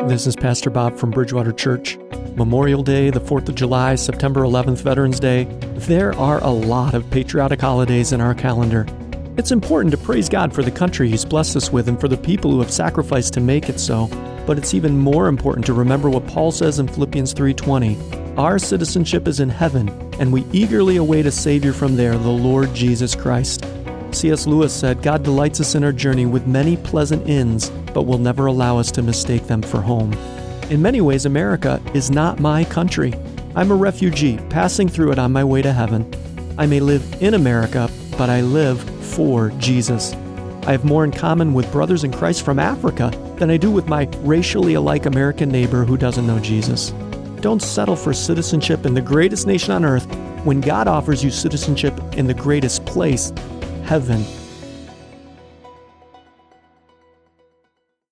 This is Pastor Bob from Bridgewater Church. Memorial Day, the 4th of July, September 11th, Veterans Day. There are a lot of patriotic holidays in our calendar. It's important to praise God for the country He's blessed us with and for the people who have sacrificed to make it so. But it's even more important to remember what Paul says in Philippians 3:20. Our citizenship is in heaven, and we eagerly await a Savior from there, the Lord Jesus Christ. C.S. Lewis said, God delights us in our journey with many pleasant inns, but will never allow us to mistake them for home. In many ways, America is not my country. I'm a refugee, passing through it on my way to heaven. I may live in America, but I live for Jesus. I have more in common with brothers in Christ from Africa than I do with my racially alike American neighbor who doesn't know Jesus. Don't settle for citizenship in the greatest nation on earth when God offers you citizenship in the greatest place, heaven.